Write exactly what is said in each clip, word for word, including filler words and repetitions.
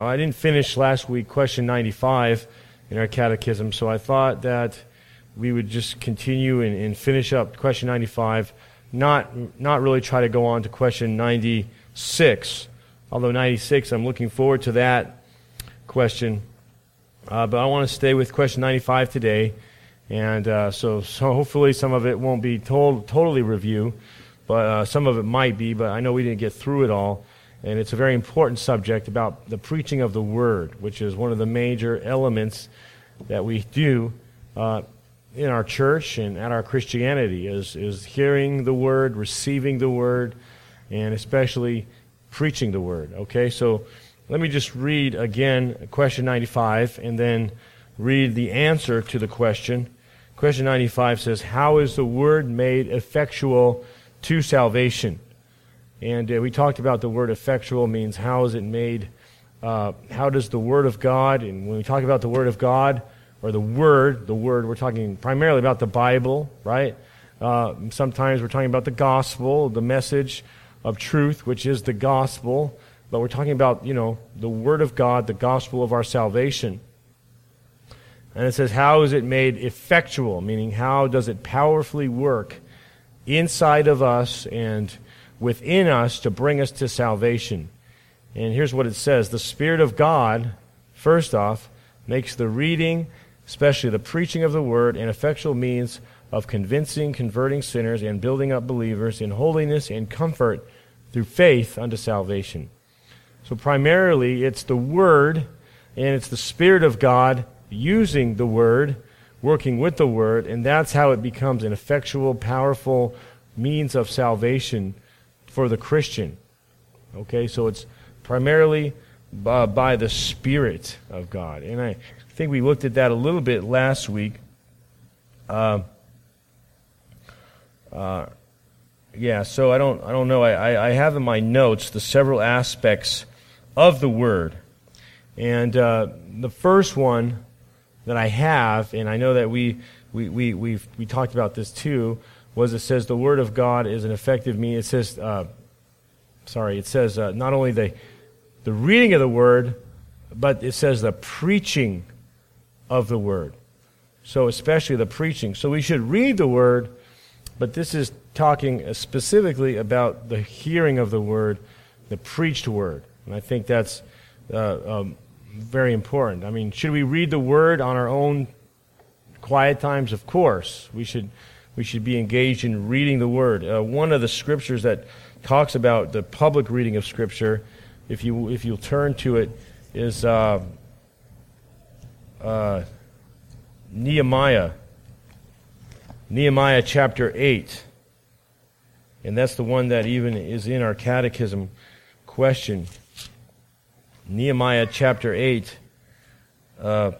I didn't finish last week question ninety-five in our catechism, so I thought that we would just continue and, and finish up question ninety-five, not not really try to go on to question ninety-six, although ninety-six, I'm looking forward to that question, uh, but I want to stay with question ninety-five today, and uh, so, so hopefully some of it won't be told, totally review, but uh, some of it might be, but I know we didn't get through it all. And it's a very important subject about the preaching of the Word, which is one of the major elements that we do uh, in our church and at our Christianity, is, is hearing the Word, receiving the Word, and especially preaching the Word. Okay, so let me just read again question ninety-five and then read the answer to the question. Question ninety-five says, how is the Word made effectual to salvation? And uh, we talked about the word effectual means how is it made, uh, how does the Word of God, and when we talk about the Word of God, or the Word, the Word, we're talking primarily about the Bible, right? Uh, sometimes we're talking about the gospel, the message of truth, which is the gospel, but we're talking about, you know, the Word of God, the gospel of our salvation. And it says, how is it made effectual, meaning how does it powerfully work inside of us and within us to bring us to salvation. And here's what it says. The Spirit of God, first off, makes the reading, especially the preaching of the Word, an effectual means of convincing, converting sinners, and building up believers in holiness and comfort through faith unto salvation. So primarily, it's the Word, and it's the Spirit of God using the Word, working with the Word, and that's how it becomes an effectual, powerful means of salvation for the Christian. Okay, so it's primarily by, by the Spirit of God. And I think we looked at that a little bit last week. Uh, uh, yeah, so I don't I don't know. I, I have in my notes the several aspects of the Word. And uh, the first one that I have, and I know that we we we we've, we talked about this too, was it says the Word of God is an effective means. It says, uh, sorry, it says uh, not only the the reading of the Word, but it says the preaching of the Word. So especially the preaching. So we should read the Word, but this is talking specifically about the hearing of the Word, the preached Word. And I think that's uh, um, very important. I mean, should we read the Word on our own quiet times? Of course. We should we should be engaged in reading the Word. Uh, one of the scriptures that talks about the public reading of Scripture, if you if you'll turn to it, is uh, uh, Nehemiah. Nehemiah chapter eight. And that's the one that even is in our catechism question. Nehemiah chapter eight. Uh,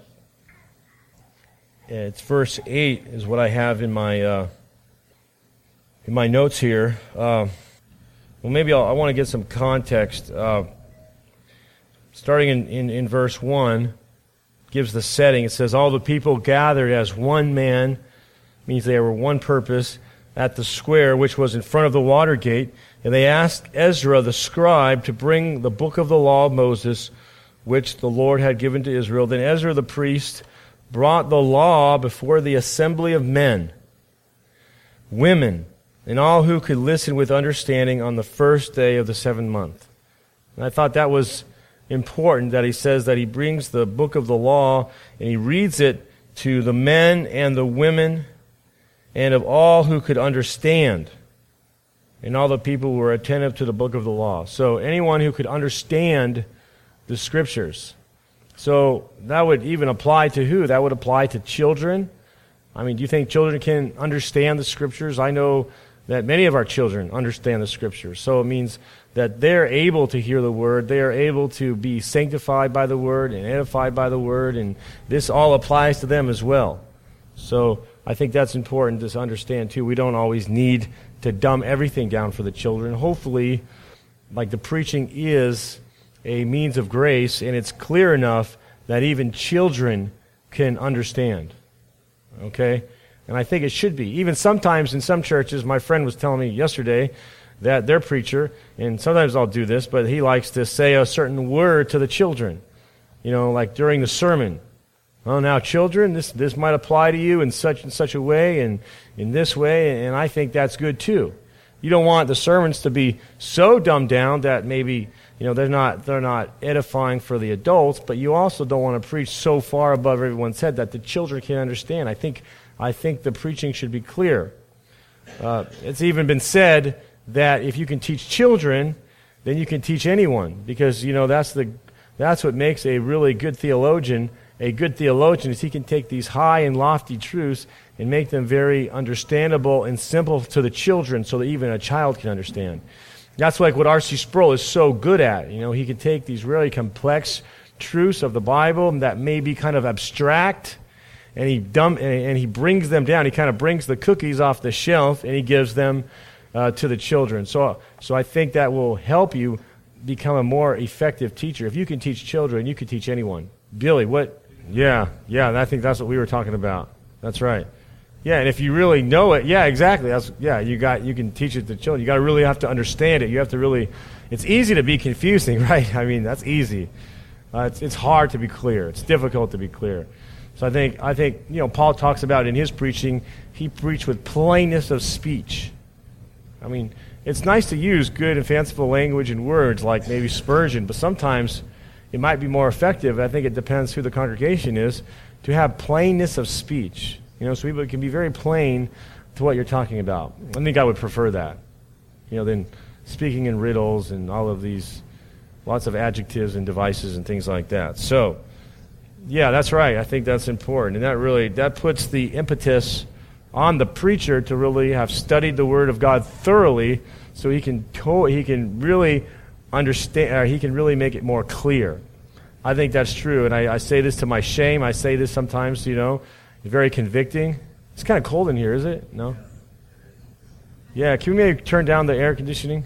it's verse eight is what I have in my uh, in my notes here. Uh, well, maybe I'll, I want to get some context. Uh, starting in, in, in verse one, gives the setting. It says, all the people gathered as one man, means they were one purpose, at the square which was in front of the water gate, and they asked Ezra the scribe to bring the book of the law of Moses, which the Lord had given to Israel. Then Ezra the priest brought the law before the assembly of men, women, and all who could listen with understanding on the first day of the seventh month. And I thought that was important that he says that he brings the book of the law and he reads it to the men and the women and of all who could understand, and all the people who were attentive to the book of the law. So anyone who could understand the Scriptures. So that would even apply to who? That would apply to children. I mean, do you think children can understand the Scriptures? I know that many of our children understand the Scriptures. So it means that they're able to hear the Word. They are able to be sanctified by the Word and edified by the Word. And this all applies to them as well. So I think that's important to understand too. We don't always need to dumb everything down for the children. Hopefully, like the preaching is a means of grace, and it's clear enough that even children can understand. Okay? And I think it should be. Even sometimes in some churches, my friend was telling me yesterday that their preacher, and sometimes I'll do this, but he likes to say a certain word to the children. You know, like during the sermon. Oh, now children, this this might apply to you in such and such a way and in this way, and I think that's good too. You don't want the sermons to be so dumbed down that maybe, you know, they're not they're not edifying for the adults, but you also don't want to preach so far above everyone's head that the children can't understand. I think I think the preaching should be clear. Uh, it's even been said that if you can teach children, then you can teach anyone, because you know that's the that's what makes a really good theologian. A good theologian is he can take these high and lofty truths and make them very understandable and simple to the children so that even a child can understand. That's like what R C Sproul is so good at. You know, he can take these really complex truths of the Bible that may be kind of abstract, and he dumb and he brings them down. He kind of brings the cookies off the shelf and he gives them uh, to the children. So, so I think that will help you become a more effective teacher. If you can teach children, you can teach anyone. Billy, what? Yeah, yeah, I think that's what we were talking about. That's right. Yeah, and if you really know it, yeah, exactly. That's yeah, you got you can teach it to children. You got to really have to understand it. You have to really. It's easy to be confusing, right? I mean, that's easy. Uh, it's it's hard to be clear. It's difficult to be clear. So I think I think you know Paul talks about in his preaching. He preached with plainness of speech. I mean, it's nice to use good and fanciful language and words like maybe Spurgeon, but sometimes it might be more effective. I think it depends who the congregation is, to have plainness of speech. You know, so people can be very plain to what you're talking about. I think I would prefer that, you know, than speaking in riddles and all of these, lots of adjectives and devices and things like that. So, yeah, that's right. I think that's important, and that really that puts the impetus on the preacher to really have studied the Word of God thoroughly, so he can to- he can really. understand, or he can really make it more clear. I think that's true, and I, I say this to my shame. I say this sometimes, you know, very convicting. It's kind of cold in here, is it? No? Yeah, can we maybe turn down the air conditioning?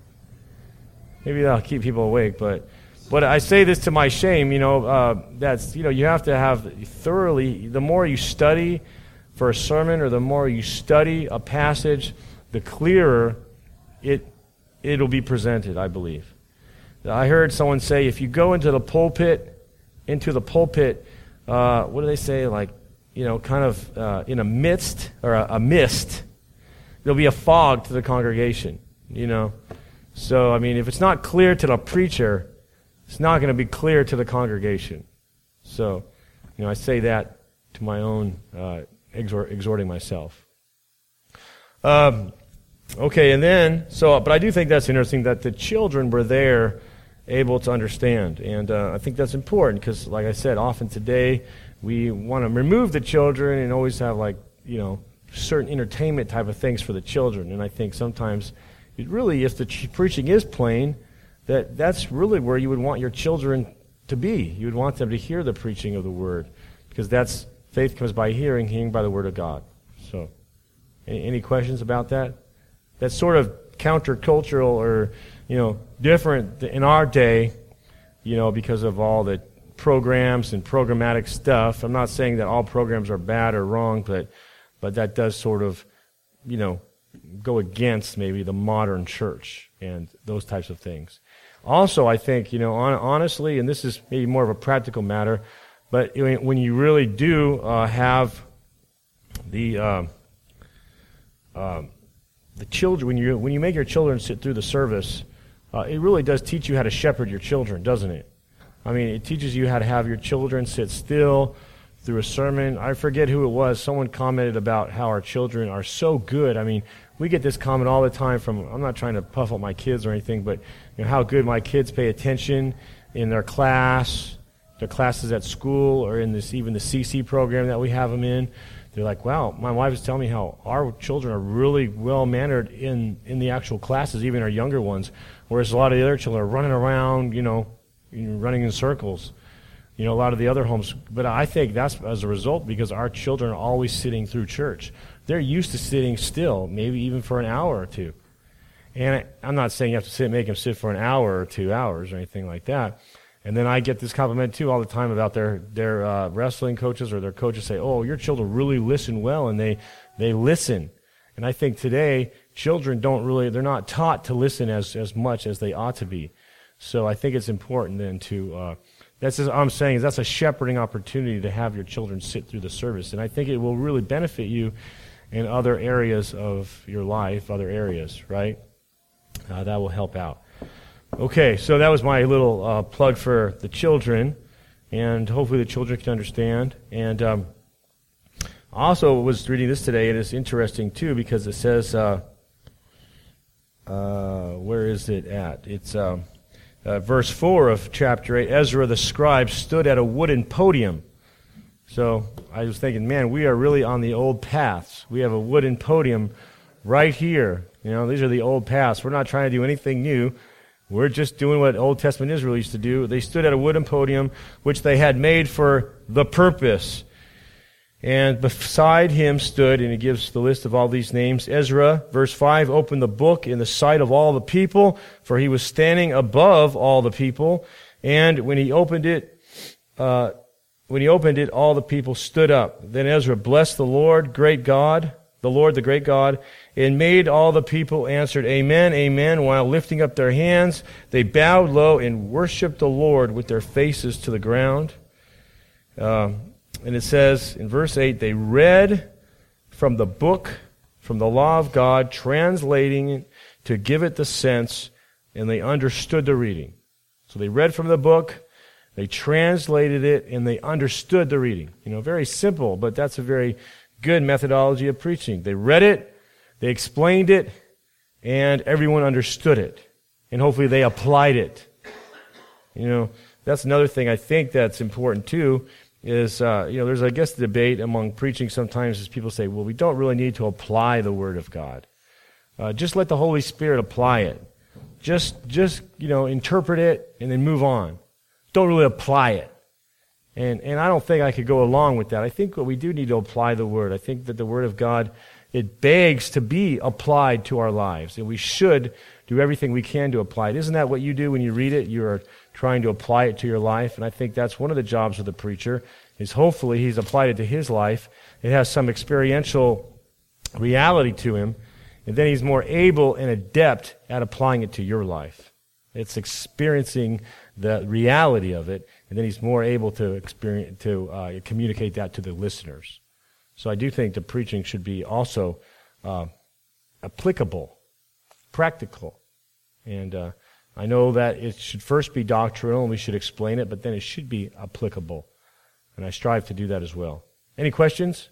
Maybe that'll keep people awake, but but I say this to my shame, you know, uh, that's, you know, you have to have thoroughly, the more you study for a sermon or the more you study a passage, the clearer it it'll be presented, I believe. I heard someone say, if you go into the pulpit, into the pulpit, uh, what do they say, like, you know, kind of uh, in a midst, or a, a mist, there'll be a fog to the congregation, you know. So, I mean, if it's not clear to the preacher, it's not going to be clear to the congregation. So, you know, I say that to my own, uh, exhort, exhorting myself. Um, okay, and then, so, but I do think that's interesting that the children were there able to understand. And uh, I think that's important because, like I said, often today we want to remove the children and always have, like, you know, certain entertainment type of things for the children. And I think sometimes, it really, if the ch- preaching is plain, that that's really where you would want your children to be. You would want them to hear the preaching of the Word, because that's, faith comes by hearing, hearing by the Word of God. So, any, any questions about that? That's sort of countercultural, or, you know, different in our day, you know, because of all the programs and programmatic stuff. I'm not saying that all programs are bad or wrong, but but that does sort of, you know, go against maybe the modern church and those types of things. Also, I think, you know, on, honestly, and this is maybe more of a practical matter, but when you really do uh, have the uh, uh, the children, when you when you make your children sit through the service, uh, it really does teach you how to shepherd your children, doesn't it? I mean, it teaches you how to have your children sit still through a sermon. I forget who it was. Someone commented about how our children are so good. I mean, we get this comment all the time from, I'm not trying to puff up my kids or anything, but, you know, how good my kids pay attention in their class, their classes at school, or in this, even the C C program that we have them in. They're like, wow, my wife is telling me how our children are really well-mannered in, in the actual classes, even our younger ones, whereas a lot of the other children are running around, you know, running in circles. You know, a lot of the other homes. But I think that's as a result because our children are always sitting through church. They're used to sitting still, maybe even for an hour or two. And I'm not saying you have to sit, make them sit for an hour or two hours or anything like that. And then I get this compliment, too, all the time about their, their uh, wrestling coaches or their coaches say, oh, your children really listen well, and they, they listen. And I think today, children don't really, they're not taught to listen as, as much as they ought to be. So I think it's important then to uh, That's just, I'm saying is that's a shepherding opportunity to have your children sit through the service. And I think it will really benefit you in other areas of your life, other areas, right? Uh, that will help out. Okay, so that was my little uh, plug for the children, and hopefully the children can understand. And um, I also was reading this today, and it's interesting too because it says, uh, uh, where is it at? It's uh, uh, verse four of chapter eight. Ezra the scribe stood at a wooden podium. So I was thinking, man, we are really on the old paths. We have a wooden podium right here. You know, these are the old paths. We're not trying to do anything new. We're just doing what Old Testament Israel used to do. They stood at a wooden podium, which they had made for the purpose. And beside him stood, and he gives the list of all these names, Ezra, verse five, opened the book in the sight of all the people, for he was standing above all the people. And when he opened it, uh, when he opened it, all the people stood up. Then Ezra blessed the Lord, great God, the Lord, the great God, and made all the people answered, Amen, Amen, while lifting up their hands. They bowed low and worshiped the Lord with their faces to the ground. Um, and it says in verse eight, they read from the book, from the law of God, translating it to give it the sense, and they understood the reading. So they read from the book, they translated it, and they understood the reading. You know, very simple, but that's a very good methodology of preaching. They read it, they explained it, and everyone understood it. And hopefully they applied it. You know, that's another thing I think that's important too, is, uh, you know, there's, I guess, the debate among preaching sometimes is people say, well, we don't really need to apply the Word of God. Uh, just let the Holy Spirit apply it. Just, just, you know, interpret it and then move on. Don't really apply it. And and I don't think I could go along with that. I think what we do need to apply the Word. I think that the Word of God, it begs to be applied to our lives. And we should do everything we can to apply it. Isn't that what you do when you read it? You are trying to apply it to your life. And I think that's one of the jobs of the preacher, is hopefully he's applied it to his life. It has some experiential reality to him. And then he's more able and adept at applying it to your life. It's experiencing the reality of it, and then he's more able to experience to uh, communicate that to the listeners. So I do think the preaching should be also uh, applicable, practical, and uh, I know that it should first be doctrinal, and we should explain it, but then it should be applicable, and I strive to do that as well. Any questions?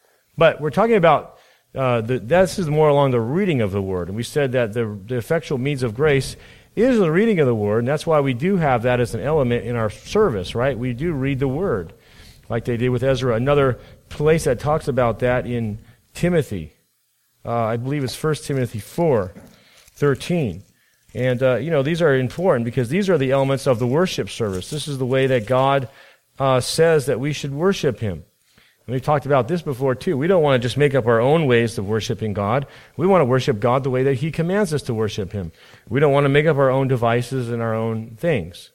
But we're talking about uh, the, this is more along the reading of the Word, and we said that the, the effectual means of grace is the reading of the Word, and that's why we do have that as an element in our service, right? We do read the Word, like they did with Ezra. Another place that talks about that in Timothy, uh, I believe it's First Timothy four thirteen. And, uh, you know, these are important because these are the elements of the worship service. This is the way that God uh, says that we should worship Him. And we've talked about this before, too. We don't want to just make up our own ways of worshiping God. We want to worship God the way that He commands us to worship Him. We don't want to make up our own devices and our own things.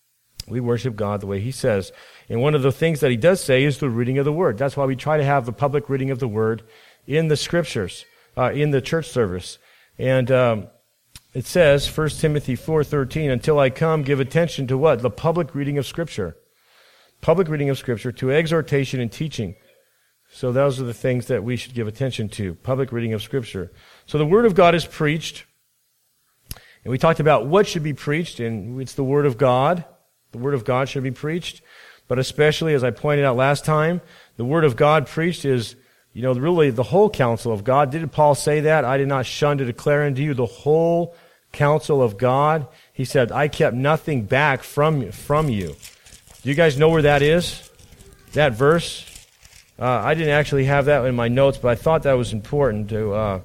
We worship God the way He says. And one of the things that He does say is the reading of the Word. That's why we try to have the public reading of the Word in the Scriptures, uh, in the church service. And um, it says, First Timothy four thirteen, until I come, give attention to what? The public reading of Scripture. Public reading of Scripture, to exhortation and teaching. So those are the things that we should give attention to, public reading of Scripture. So the Word of God is preached, and we talked about what should be preached, and it's the Word of God. The Word of God should be preached, but especially, as I pointed out last time, the Word of God preached is, you know, really the whole counsel of God. Didn't Paul say that? I did not shun to declare unto you the whole counsel of God. He said, I kept nothing back from, from you. Do you guys know where that is? That verse? Uh, I didn't actually have that in my notes, but I thought that was important to, uh,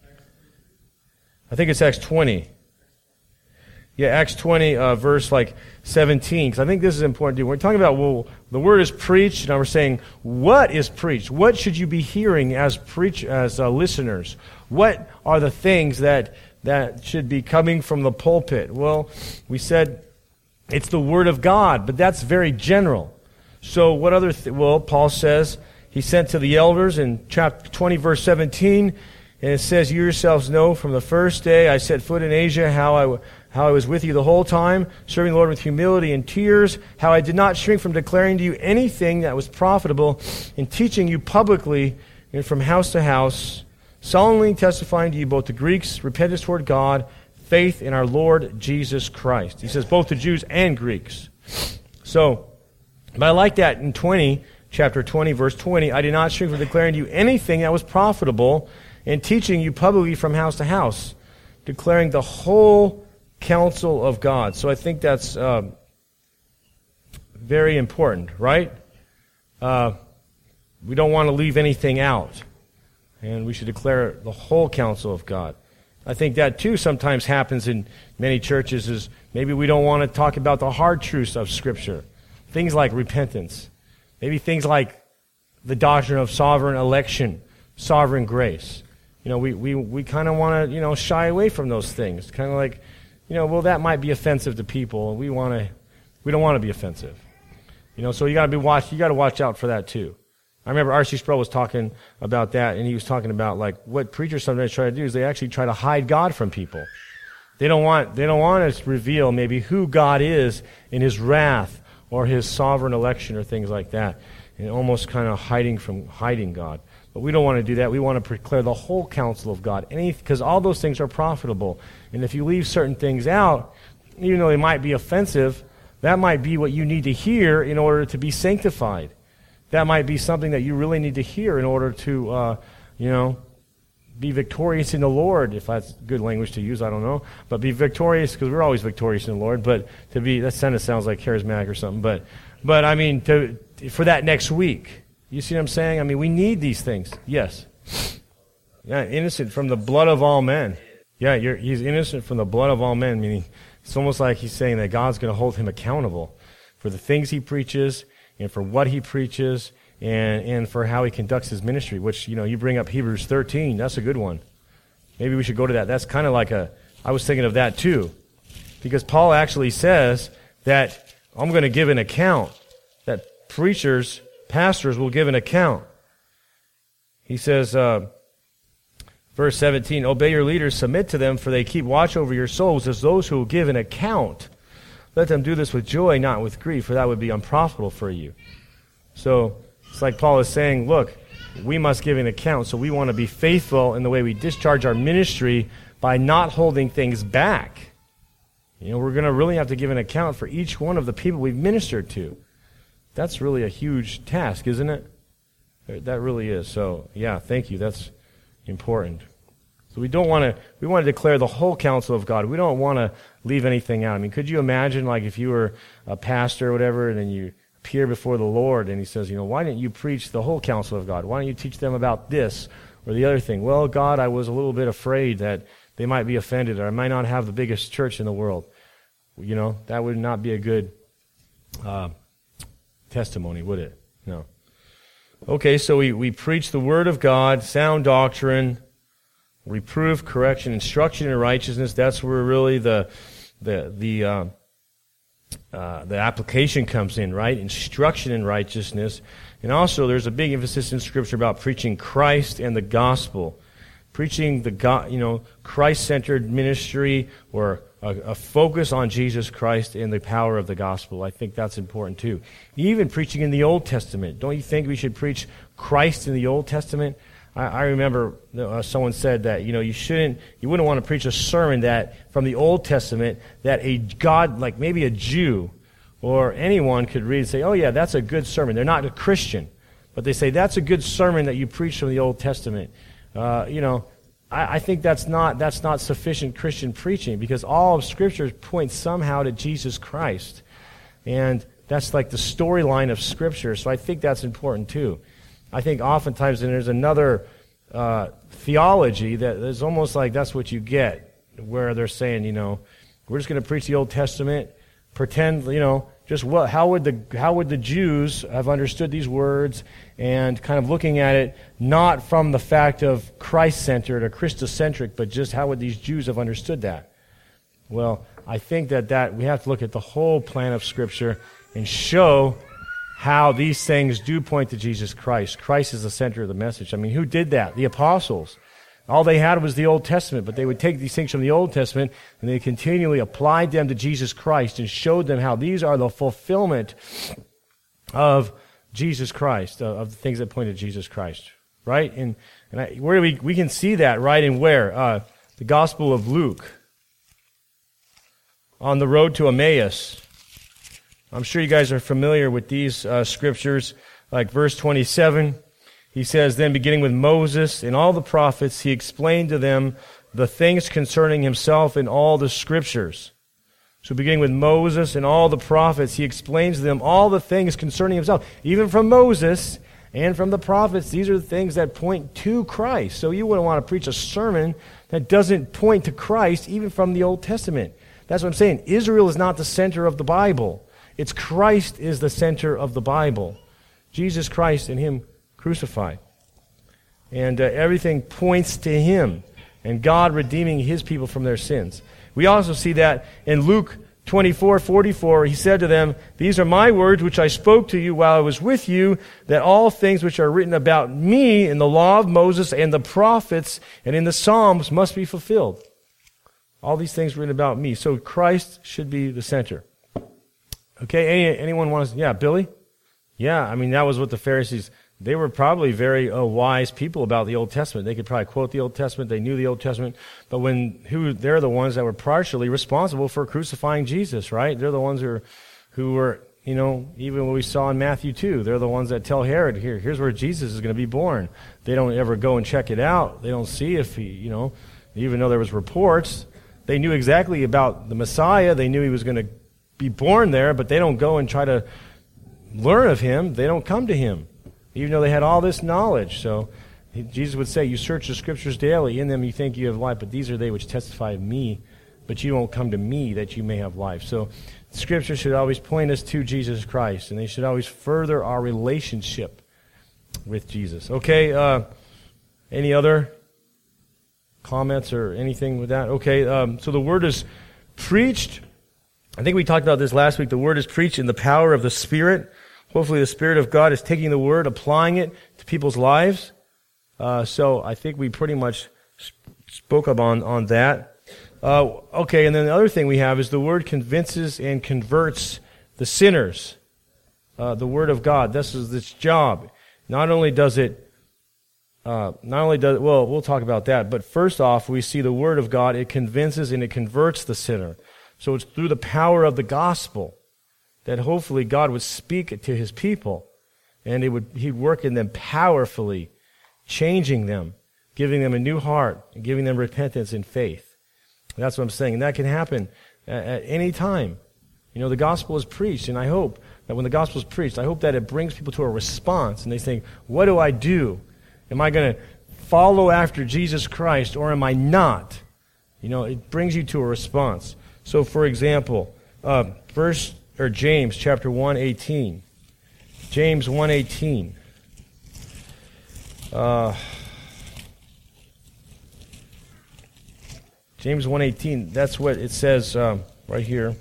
I think it's Acts twenty. Yeah, Acts twenty, uh, verse like seventeen, because I think this is important too. We're talking about, well, the Word is preached, and we're saying, what is preached? What should you be hearing as preach as uh, listeners? What are the things that, that should be coming from the pulpit? Well, we said it's the Word of God, but that's very general. So what other, th- well, Paul says, he sent to the elders in chapter twenty, verse seventeen, and it says, you yourselves know from the first day I set foot in Asia how I, how I was with you the whole time, serving the Lord with humility and tears, how I did not shrink from declaring to you anything that was profitable, in teaching you publicly and from house to house, solemnly testifying to you both the Greeks, repentance toward God, faith in our Lord Jesus Christ. He says both the Jews and Greeks. So, but I like that in twenty, chapter twenty, verse twenty, I did not shrink from declaring to you anything that was profitable, in teaching you publicly from house to house, declaring the whole counsel of God. So I think that's uh, very important, right? Uh, we don't want to leave anything out, and we should declare the whole counsel of God. I think that too sometimes happens in many churches, is maybe we don't want to talk about the hard truths of Scripture. Things like repentance. Maybe things like the doctrine of sovereign election, sovereign grace. You know, we, we, we kind of want to, you know, shy away from those things. Kind of like, you know, well, that might be offensive to people. We want to, we don't want to be offensive. You know, so you got to be watch. You got to watch out for that too. I remember R C Sproul was talking about that, and he was talking about like what preachers sometimes try to do is they actually try to hide God from people. They don't want they don't want to reveal maybe who God is in His wrath or His sovereign election or things like that, and almost kind of hiding from hiding God. But we don't want to do that. We want to declare the whole counsel of God, because all those things are profitable. And if you leave certain things out, even though they might be offensive, that might be what you need to hear in order to be sanctified. That might be something that you really need to hear in order to, uh, you know, be victorious in the Lord, if that's good language to use, I don't know. But be victorious, because we're always victorious in the Lord. But to be, that sentence sounds like charismatic or something. But, but I mean, to, for that next week. You see what I'm saying? I mean, we need these things. Yes. Yeah, innocent from the blood of all men. Yeah, you're, he's innocent from the blood of all men, meaning it's almost like he's saying that God's going to hold him accountable for the things he preaches and for what he preaches and, and for how he conducts his ministry, which, you know, you bring up Hebrews thirteen. That's a good one. Maybe we should go to that. That's kind of like a, I was thinking of that too, because Paul actually says that I'm going to give an account, that preachers, pastors will give an account. He says, uh, verse seventeen, obey your leaders, submit to them, for they keep watch over your souls as those who will give an account. Let them do this with joy, not with grief, for that would be unprofitable for you. So it's like Paul is saying, look, we must give an account, so we want to be faithful in the way we discharge our ministry by not holding things back. You know, we're going to really have to give an account for each one of the people we've ministered to. That's really a huge task, isn't it? That really is. So, yeah, thank you. That's important. So we don't want to, we want to declare the whole counsel of God. We don't want to leave anything out. I mean, could you imagine, like, if you were a pastor or whatever, and then you appear before the Lord, and he says, you know, why didn't you preach the whole counsel of God? Why don't you teach them about this or the other thing? Well, God, I was a little bit afraid that they might be offended, or I might not have the biggest church in the world. You know, that would not be a good uh, testimony, would it? No. Okay, so we, we preach the Word of God, sound doctrine, reproof, correction, instruction in righteousness. That's where really the the the uh, uh, the application comes in, right? Instruction in righteousness. And also there's a big emphasis in Scripture about preaching Christ and the gospel. Preaching the God, you know, Christ-centered ministry, or a, a focus on Jesus Christ and the power of the gospel. I think that's important too. Even preaching in the Old Testament. Don't you think we should preach Christ in the Old Testament? I, I remember uh, someone said that, you know, you shouldn't, you wouldn't want to preach a sermon that from the Old Testament that a God, like maybe a Jew or anyone could read and say, oh yeah, that's a good sermon. They're not a Christian, but they say that's a good sermon that you preach from the Old Testament. Uh, you know, I, I think that's not that's not sufficient Christian preaching, because all of Scripture points somehow to Jesus Christ, and that's like the storyline of Scripture. So I think that's important too. I think oftentimes, and there's another uh, theology that is almost like that's what you get, where they're saying, you know, we're just going to preach the Old Testament, pretend, you know, just what how would the how would the Jews have understood these words, and kind of looking at it not from the fact of Christ-centered or Christocentric, but just how would these Jews have understood that? Well, I think that, that we have to look at the whole plan of Scripture and show how these things do point to Jesus Christ. Christ is the center of the message. I mean, who did that? The apostles. All they had was the Old Testament, but they would take these things from the Old Testament and they continually applied them to Jesus Christ and showed them how these are the fulfillment of Jesus Christ, uh, of the things that point to Jesus Christ, right? And, and I, where do we, we can see that, right, in where? Uh, the Gospel of Luke. On the road to Emmaus. I'm sure you guys are familiar with these uh, scriptures, like verse twenty-seven. He says, then beginning with Moses and all the prophets, he explained to them the things concerning himself in all the scriptures. So beginning with Moses and all the prophets, he explains to them all the things concerning himself. Even from Moses and from the prophets, these are the things that point to Christ. So you wouldn't want to preach a sermon that doesn't point to Christ, even from the Old Testament. That's what I'm saying. Israel is not the center of the Bible. It's Christ is the center of the Bible. Jesus Christ and him crucified. And uh, everything points to him and God redeeming his people from their sins. We also see that in Luke twenty-four forty-four. He said to them, these are my words which I spoke to you while I was with you, that all things which are written about me in the law of Moses and the prophets and in the Psalms must be fulfilled. All these things written about me. So Christ should be the center. Okay, any, anyone wants, yeah, Billy? Yeah, I mean, that was what the Pharisees, they were probably very uh, wise people about the Old Testament. They could probably quote the Old Testament. They knew the Old Testament. But when who they're the ones that were partially responsible for crucifying Jesus, right? They're the ones who were, who were, you know, even what we saw in Matthew two. They're the ones that tell Herod, here, here's where Jesus is going to be born. They don't ever go and check it out. They don't see if he, you know, even though there was reports. They knew exactly about the Messiah. They knew he was going to be born there, but they don't go and try to learn of him. They don't come to him, even though they had all this knowledge. So he, Jesus would say, you search the scriptures daily. In them you think you have life, but these are they which testify of me. But you won't come to me that you may have life. So scripture should always point us to Jesus Christ, and they should always further our relationship with Jesus. Okay, uh, any other comments or anything with that? Okay, um, so the word is preached. I think we talked about this last week. The word is preached in the power of the Spirit. Hopefully the Spirit of God is taking the word, applying it to people's lives. Uh, so I think we pretty much sp- spoke up on, on that. Uh, okay, and then the other thing we have is the word convinces and converts the sinners. Uh, the word of God, this is its job. Not only does it Uh, not only does, well, we'll talk about that, but first off, we see the Word of God, it convinces and it converts the sinner. So it's through the power of the gospel that hopefully God would speak it to his people, and it would he'd work in them powerfully, changing them, giving them a new heart, and giving them repentance and faith. That's what I'm saying, and that can happen at, at any time. You know, the gospel is preached, and I hope that when the gospel is preached, I hope that it brings people to a response, and they think, what do I do? Am I going to follow after Jesus Christ, or am I not? You know, it brings you to a response. So, for example, uh, First or James chapter one eighteen. James one eighteen. Uh, James one eighteen. That's what it says um, right here.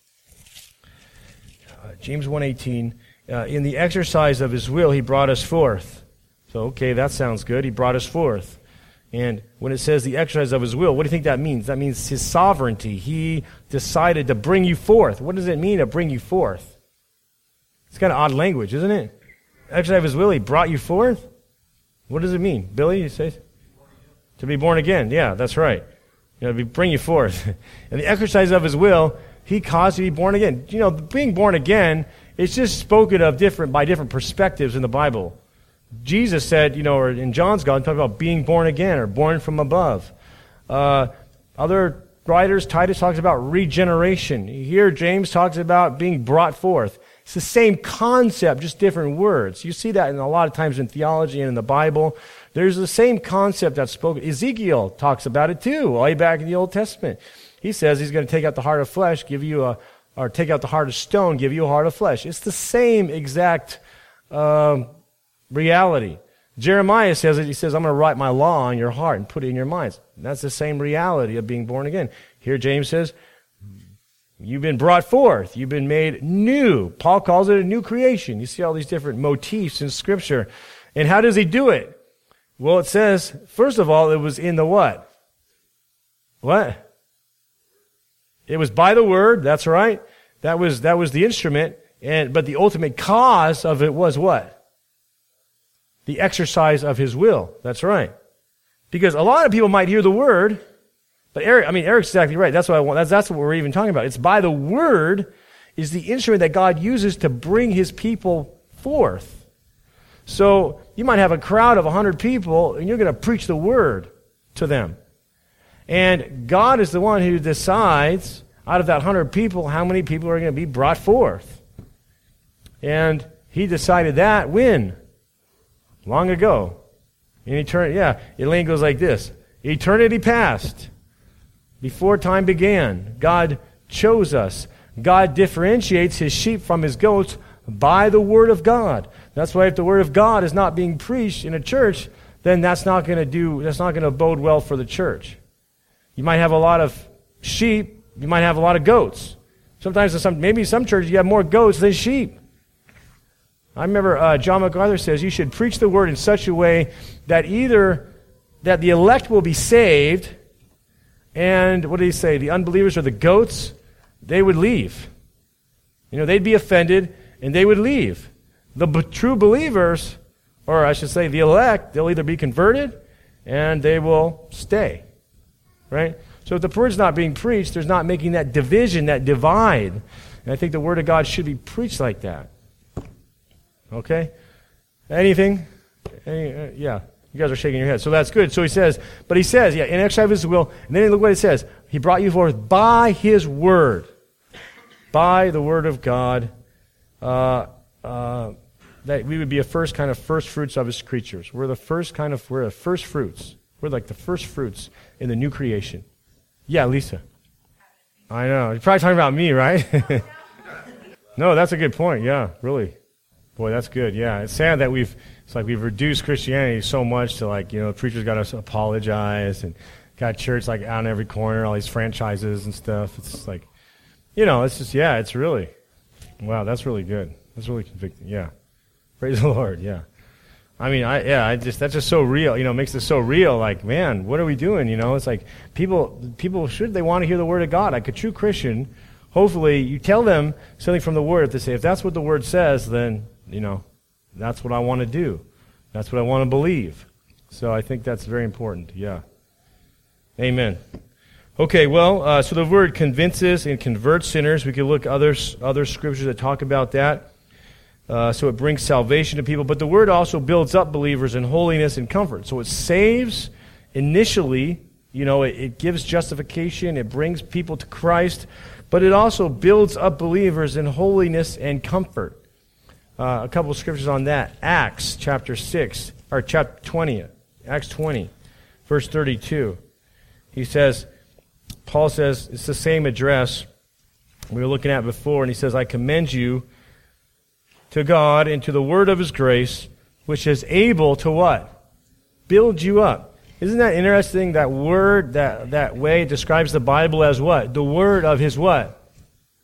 Uh, James one eighteen. Uh, in the exercise of his will, he brought us forth. So, okay, that sounds good. He brought us forth. And when it says the exercise of his will, what do you think that means? That means his sovereignty. He decided to bring you forth. What does it mean to bring you forth? It's kind of odd language, isn't it? Exercise of his will, he brought you forth? What does it mean? Billy, you say? To be born again. Yeah, that's right. You know, to bring you forth. And the exercise of his will, he caused you to be born again. You know, being born again, it's just spoken of different by different perspectives in the Bible. Jesus said, you know, or in John's God, talking about being born again or born from above. Uh, other writers, Titus talks about regeneration. Here, James talks about being brought forth. It's the same concept, just different words. You see that in a lot of times in theology and in the Bible. There's the same concept that's spoken. Ezekiel talks about it too, way back in the Old Testament. He says he's going to take out the heart of flesh, give you a, or take out the heart of stone, give you a heart of flesh. It's the same exact um, reality. Jeremiah says it. He says, I'm going to write my law on your heart and put it in your minds. And that's the same reality of being born again. Here James says, you've been brought forth. You've been made new. Paul calls it a new creation. You see all these different motifs in Scripture. And how does he do it? Well, it says, first of all, it was in the what? What? It was by the word, that's right. That was that was the instrument, and but the ultimate cause of it was what? The exercise of his will. That's right. Because a lot of people might hear the word, but Eric, I mean, Eric's exactly right. That's what I want. That's, that's what we're even talking about. It's by the word is the instrument that God uses to bring his people forth. So you might have a crowd of one hundred people, and you're going to preach the word to them. And God is the one who decides, out of that one hundred people, how many people are going to be brought forth. And he decided that when? Long ago. In eternity. Yeah, Elaine goes like this. Eternity past. Before time began, God chose us. God differentiates his sheep from his goats by the word of God. That's why if the word of God is not being preached in a church, then that's not going to do, that's not going to bode well for the church. You might have a lot of sheep, you might have a lot of goats. Sometimes in some, maybe some churches you have more goats than sheep. I remember uh, John MacArthur says you should preach the word in such a way that either that the elect will be saved, and what did he say? The unbelievers or the goats, they would leave. You know, they'd be offended and they would leave. The b- true believers, or I should say the elect, they'll either be converted and they will stay. Right? So if the word's not being preached, there's not making that division, that divide. And I think the word of God should be preached like that. Okay? Anything? Any, uh, yeah. You guys are shaking your head. So that's good. So he says, but he says, yeah, in exercise of his will, and then look what it says. He brought you forth by his word. By the word of God. Uh, uh, that we would be a first kind of first fruits of his creatures. We're the first kind of, we're the first fruits. We're like the first fruits in the new creation. Yeah, Lisa. I know. You're probably talking about me, right? No, that's a good point. Yeah, really. Boy, that's good. Yeah, it's sad that we've, it's like we've reduced Christianity so much to like, you know, preachers got to apologize and got church like out in every corner, all these franchises and stuff. It's like, you know, it's just, yeah, it's really, wow, that's really good. That's really convicting. Yeah. Praise the Lord. Yeah. I mean, I, yeah, I just, that's just so real, you know, makes it so real. Like, man, what are we doing? You know, it's like people, people should, they want to hear the word of God. Like a true Christian, hopefully you tell them something from the word. If they say, if that's what the word says, then, you know, that's what I want to do. That's what I want to believe. So I think that's very important. Yeah. Amen. Okay, well, uh, so the word convinces and converts sinners. We could look at other, other scriptures that talk about that. Uh, so it brings salvation to people. But the word also builds up believers in holiness and comfort. So it saves initially, you know, it, it gives justification. It brings people to Christ. But it also builds up believers in holiness and comfort. Uh, a couple of scriptures on that. Acts chapter six, or chapter twenty. Acts twenty, verse thirty-two. He says, Paul says, it's the same address we were looking at before, and he says, I commend you to God and to the word of his grace, which is able to what? Build you up. Isn't that interesting? That word, that, that way describes the Bible as what? The word of his what?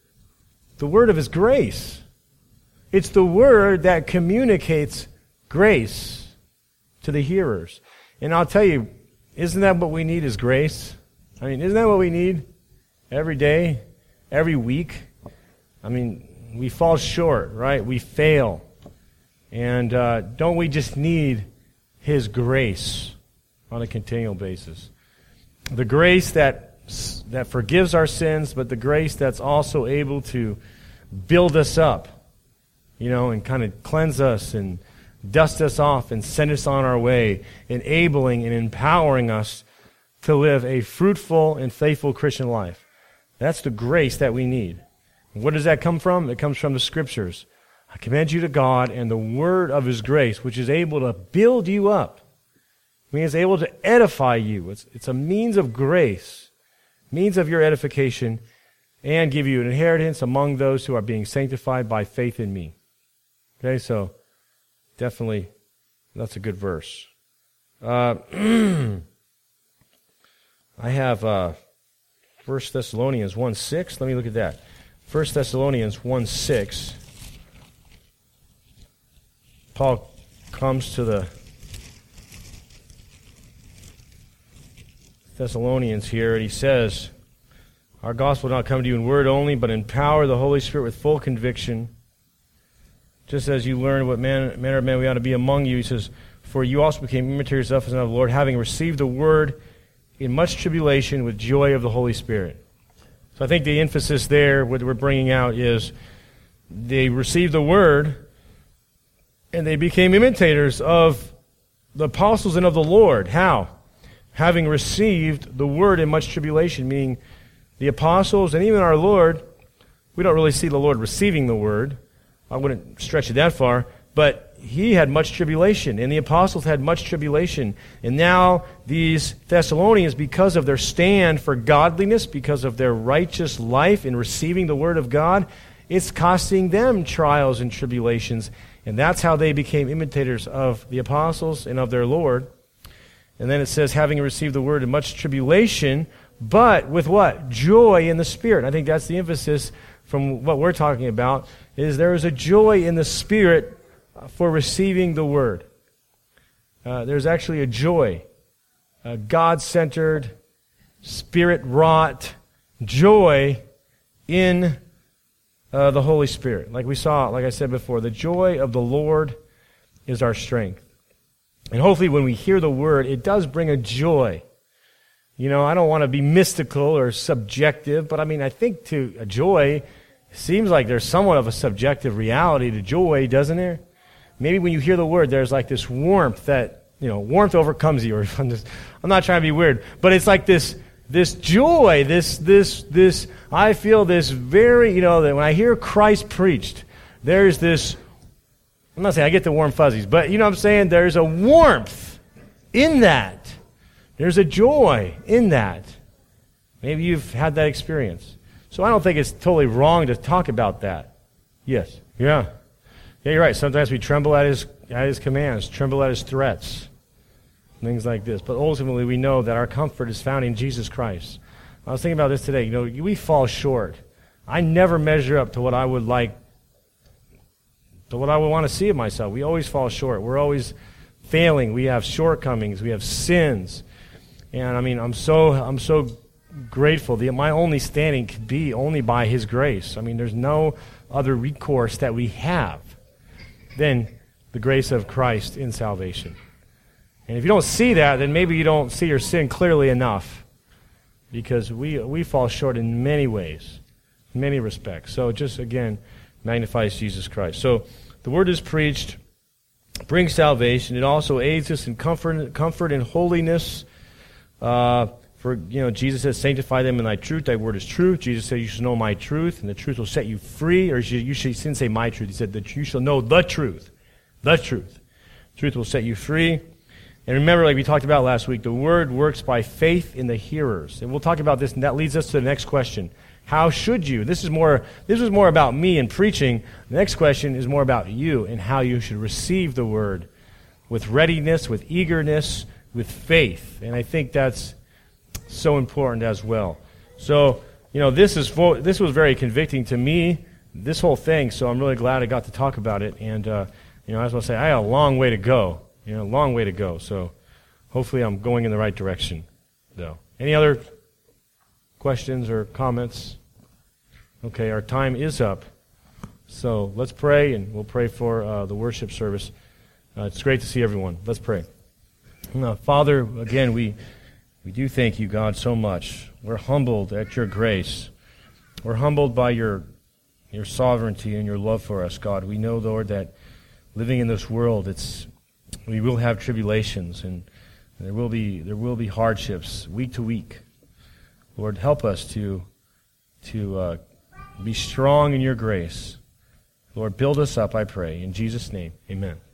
The word of his grace. It's the word that communicates grace to the hearers. And I'll tell you, isn't that what we need is grace? I mean, isn't that what we need every day, every week? I mean, we fall short, right? We fail. And uh, don't we just need his grace on a continual basis? The grace that that forgives our sins, but the grace that's also able to build us up, you know, and kind of cleanse us and dust us off and send us on our way, enabling and empowering us to live a fruitful and faithful Christian life. That's the grace that we need. Where does that come from? It comes from the Scriptures. I commend you to God and the word of his grace, which is able to build you up. I mean, it's able to edify you. It's, it's a means of grace, means of your edification, and give you an inheritance among those who are being sanctified by faith in me. Okay, so definitely that's a good verse. Uh, I have uh, First Thessalonians one six. Let me look at that. First Thessalonians one six. Paul comes to the Thessalonians here, and he says, our gospel did not come to you in word only, but in power of the Holy Spirit with full conviction. Just as you learned what man, manner of man we ought to be among you, he says, for you also became imitators of us and of the Lord, having received the word in much tribulation with joy of the Holy Spirit. So I think the emphasis there, what we're bringing out, is they received the word and they became imitators of the apostles and of the Lord. How? Having received the word in much tribulation, meaning the apostles and even our Lord, we don't really see the Lord receiving the word. I wouldn't stretch it that far, but he had much tribulation, and the apostles had much tribulation. And now these Thessalonians, because of their stand for godliness, because of their righteous life in receiving the word of God, it's costing them trials and tribulations. And that's how they became imitators of the apostles and of their Lord. And then it says, having received the word in much tribulation, but with what? Joy in the Spirit. I think that's the emphasis from what we're talking about, is there is a joy in the Spirit for receiving the word. Uh, there's actually a joy, a God-centered, Spirit-wrought joy in uh, the Holy Spirit. Like we saw, like I said before, the joy of the Lord is our strength. And hopefully when we hear the word, it does bring a joy. You know, I don't want to be mystical or subjective, but I mean, I think to a joy, it seems like there's somewhat of a subjective reality to joy, doesn't there? Maybe when you hear the word, there's like this warmth that, you know, warmth overcomes you. Or I'm just, I'm not trying to be weird, but it's like this, this joy, this, this, this, I feel this very, you know, that when I hear Christ preached, there's this, I'm not saying I get the warm fuzzies, but you know what I'm saying? There's a warmth in that. There's a joy in that. Maybe you've had that experience. So I don't think it's totally wrong to talk about that. Yes. Yeah. Yeah, you're right. Sometimes we tremble at his at his commands, tremble at his threats, things like this. But ultimately, we know that our comfort is found in Jesus Christ. I was thinking about this today. You know, we fall short. I never measure up to what I would like, to what I would want to see of myself. We always fall short. We're always failing. We have shortcomings. We have sins. And I mean, I'm so I'm so grateful that my only standing could be only by His grace. I mean, there's no other recourse that we have than the grace of Christ in salvation. And if you don't see that, then maybe you don't see your sin clearly enough, because we we fall short in many ways, in many respects. So just, again, magnifies Jesus Christ. So the word is preached, brings salvation. It also aids us in comfort, comfort and holiness. Uh, for, you know, Jesus says, sanctify them in thy truth. Thy word is truth. Jesus said, you shall know my truth, and the truth will set you free. Or you should, you should, he didn't say my truth. He said that you shall know the truth. The truth. Truth will set you free. And remember, like we talked about last week, the word works by faith in the hearers. And we'll talk about this, and that leads us to the next question. How should you? This is more, this was more about me and preaching. The next question is more about you and how you should receive the word with readiness, with eagerness, with faith. And I think that's so important as well. So, you know, this is this was very convicting to me, this whole thing, so I'm really glad I got to talk about it. And, uh, you know, I was going to say, I have a long way to go. You know, a long way to go. So hopefully I'm going in the right direction, though. Any other questions or comments? Okay, our time is up. So let's pray, and we'll pray for uh, the worship service. Uh, it's great to see everyone. Let's pray. Uh, Father, again, we... We do thank you, God, so much. We're humbled at your grace. We're humbled by your your sovereignty and your love for us, God. We know, Lord, that living in this world, it's we will have tribulations, and there will be there will be hardships week to week. Lord, help us to to uh, be strong in your grace. Lord, build us up, I pray. In Jesus' name, amen.